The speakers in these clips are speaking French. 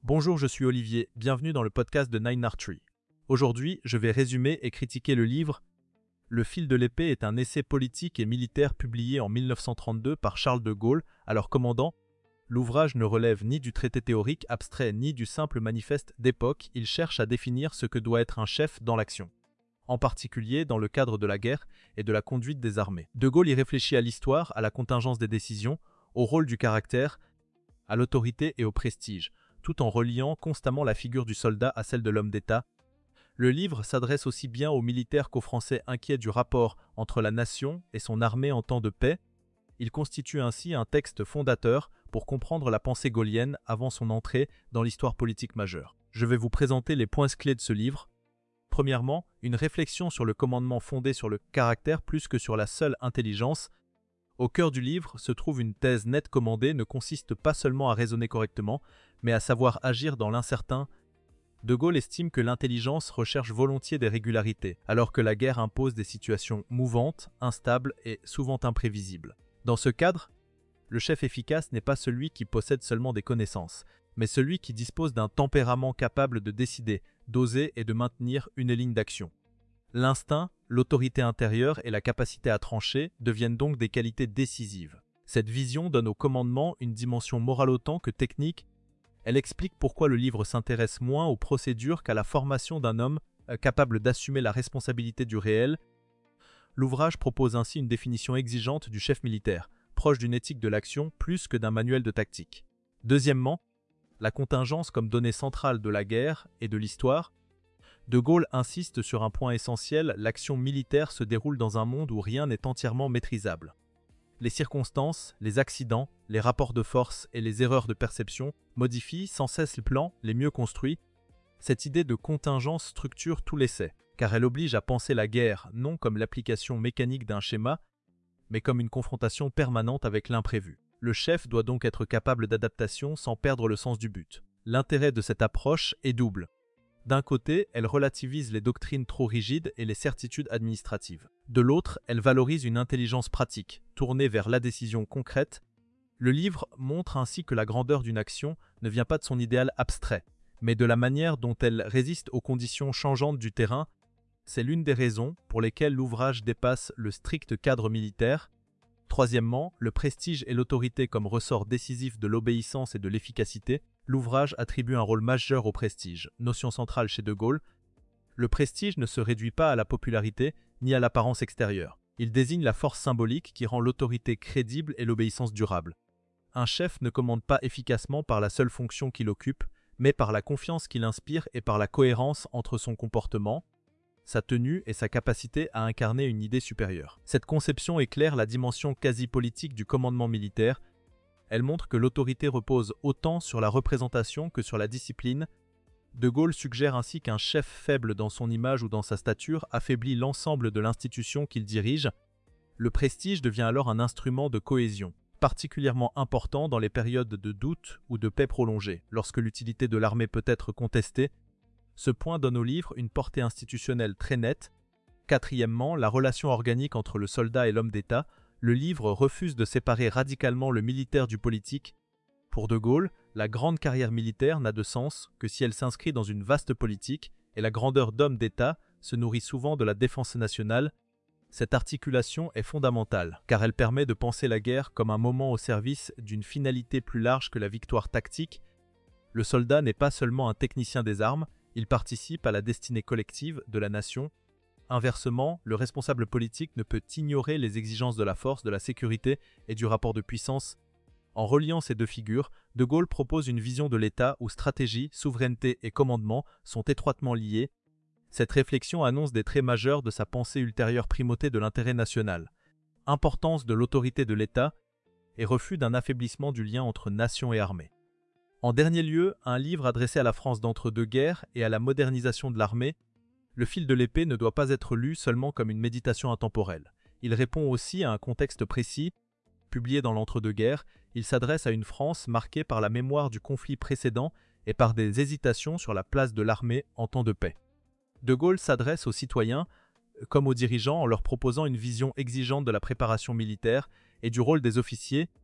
Bonjour, je suis Olivier, bienvenue dans le podcast de Nine Archery. Aujourd'hui, je vais résumer et critiquer le livre « Le fil de l'épée » est un essai politique et militaire publié en 1932 par Charles de Gaulle, alors commandant. L'ouvrage ne relève ni du traité théorique abstrait ni du simple manifeste d'époque, il cherche à définir ce que doit être un chef dans l'action, en particulier dans le cadre de la guerre et de la conduite des armées. De Gaulle y réfléchit à l'histoire, à la contingence des décisions, au rôle du caractère, à l'autorité et au prestige, tout en reliant constamment la figure du soldat à celle de l'homme d'État. Le livre s'adresse aussi bien aux militaires qu'aux Français inquiets du rapport entre la nation et son armée en temps de paix. Il constitue ainsi un texte fondateur pour comprendre la pensée gaullienne avant son entrée dans l'histoire politique majeure. Je vais vous présenter les points clés de ce livre. Premièrement, une réflexion sur le commandement fondé sur le caractère plus que sur la seule intelligence. Au cœur du livre se trouve une thèse nette commandée ne consiste pas seulement à raisonner correctement, mais à savoir agir dans l'incertain. De Gaulle estime que l'intelligence recherche volontiers des régularités, alors que la guerre impose des situations mouvantes, instables et souvent imprévisibles. Dans ce cadre, le chef efficace n'est pas celui qui possède seulement des connaissances, mais celui qui dispose d'un tempérament capable de décider, d'oser et de maintenir une ligne d'action. L'instinct, l'autorité intérieure et la capacité à trancher deviennent donc des qualités décisives. Cette vision donne au commandement une dimension morale autant que technique. Elle explique pourquoi le livre s'intéresse moins aux procédures qu'à la formation d'un homme capable d'assumer la responsabilité du réel. L'ouvrage propose ainsi une définition exigeante du chef militaire, proche d'une éthique de l'action plus que d'un manuel de tactique. Deuxièmement, la contingence comme donnée centrale de la guerre et de l'histoire. De Gaulle insiste sur un point essentiel, l'action militaire se déroule dans un monde où rien n'est entièrement maîtrisable. Les circonstances, les accidents, les rapports de force et les erreurs de perception modifient sans cesse les plans les mieux construits. Cette idée de contingence structure tout l'essai, car elle oblige à penser la guerre non comme l'application mécanique d'un schéma, mais comme une confrontation permanente avec l'imprévu. Le chef doit donc être capable d'adaptation sans perdre le sens du but. L'intérêt de cette approche est double. D'un côté, elle relativise les doctrines trop rigides et les certitudes administratives. De l'autre, elle valorise une intelligence pratique, tournée vers la décision concrète. Le livre montre ainsi que la grandeur d'une action ne vient pas de son idéal abstrait, mais de la manière dont elle résiste aux conditions changeantes du terrain. C'est l'une des raisons pour lesquelles l'ouvrage dépasse le strict cadre militaire. Troisièmement, le prestige et l'autorité comme ressort décisif de l'obéissance et de l'efficacité. L'ouvrage attribue un rôle majeur au prestige, notion centrale chez De Gaulle. Le prestige ne se réduit pas à la popularité ni à l'apparence extérieure. Il désigne la force symbolique qui rend l'autorité crédible et l'obéissance durable. Un chef ne commande pas efficacement par la seule fonction qu'il occupe, mais par la confiance qu'il inspire et par la cohérence entre son comportement, sa tenue et sa capacité à incarner une idée supérieure. Cette conception éclaire la dimension quasi-politique du commandement militaire. Elle montre que l'autorité repose autant sur la représentation que sur la discipline. De Gaulle suggère ainsi qu'un chef faible dans son image ou dans sa stature affaiblit l'ensemble de l'institution qu'il dirige. Le prestige devient alors un instrument de cohésion, particulièrement important dans les périodes de doute ou de paix prolongée, lorsque l'utilité de l'armée peut être contestée. Ce point donne au livre une portée institutionnelle très nette. Quatrièmement, la relation organique entre le soldat et l'homme d'État. Le livre refuse de séparer radicalement le militaire du politique. Pour De Gaulle, la grande carrière militaire n'a de sens que si elle s'inscrit dans une vaste politique, et la grandeur d'homme d'État se nourrit souvent de la défense nationale. Cette articulation est fondamentale, car elle permet de penser la guerre comme un moment au service d'une finalité plus large que la victoire tactique. Le soldat n'est pas seulement un technicien des armes, il participe à la destinée collective de la nation. Inversement, le responsable politique ne peut ignorer les exigences de la force, de la sécurité et du rapport de puissance. En reliant ces deux figures, De Gaulle propose une vision de l'État où stratégie, souveraineté et commandement sont étroitement liés. Cette réflexion annonce des traits majeurs de sa pensée ultérieure: primauté de l'intérêt national, importance de l'autorité de l'État et refus d'un affaiblissement du lien entre nation et armée. En dernier lieu, un livre adressé à la France d'entre-deux-guerres et à la modernisation de l'armée. Le fil de l'épée ne doit pas être lu seulement comme une méditation intemporelle. Il répond aussi à un contexte précis. Publié dans l'entre-deux-guerres, il s'adresse à une France marquée par la mémoire du conflit précédent et par des hésitations sur la place de l'armée en temps de paix. De Gaulle s'adresse aux citoyens comme aux dirigeants en leur proposant une vision exigeante de la préparation militaire et du rôle des officiers.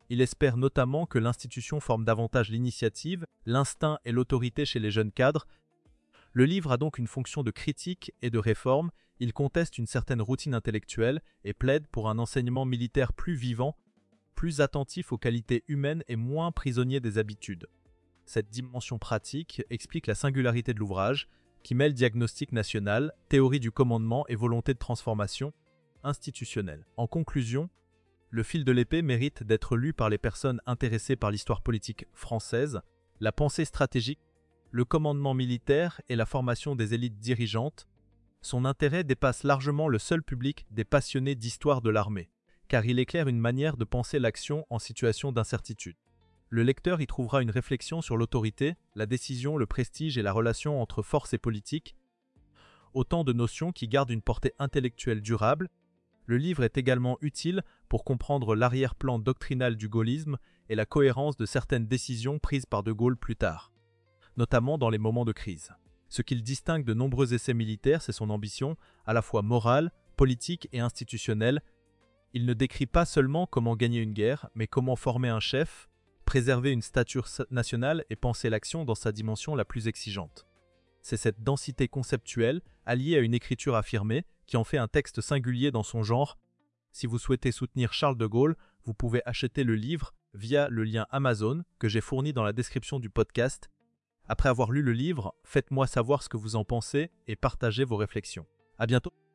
Il espère notamment que l'institution forme davantage l'initiative, l'instinct et l'autorité chez les jeunes cadres. Le livre a donc une fonction de critique et de réforme. Il conteste une certaine routine intellectuelle et plaide pour un enseignement militaire plus vivant, plus attentif aux qualités humaines et moins prisonnier des habitudes. Cette dimension pratique explique la singularité de l'ouvrage, qui mêle diagnostic national, théorie du commandement et volonté de transformation institutionnelle. En conclusion, Le fil de l'épée mérite d'être lu par les personnes intéressées par l'histoire politique française, la pensée stratégique, le commandement militaire et la formation des élites dirigeantes. Son intérêt dépasse largement le seul public des passionnés d'histoire de l'armée, car il éclaire une manière de penser l'action en situation d'incertitude. Le lecteur y trouvera une réflexion sur l'autorité, la décision, le prestige et la relation entre force et politique, autant de notions qui gardent une portée intellectuelle durable. Le livre est également utile pour comprendre l'arrière-plan doctrinal du gaullisme et la cohérence de certaines décisions prises par De Gaulle plus tard, notamment dans les moments de crise. Ce qu'il distingue de nombreux essais militaires, c'est son ambition, à la fois morale, politique et institutionnelle. Il ne décrit pas seulement comment gagner une guerre, mais comment former un chef, préserver une stature nationale et penser l'action dans sa dimension la plus exigeante. C'est cette densité conceptuelle, alliée à une écriture affirmée, qui en fait un texte singulier dans son genre. Si vous souhaitez soutenir Charles de Gaulle, vous pouvez acheter le livre via le lien Amazon que j'ai fourni dans la description du podcast. Après avoir lu le livre, faites-moi savoir ce que vous en pensez et partagez vos réflexions. À bientôt.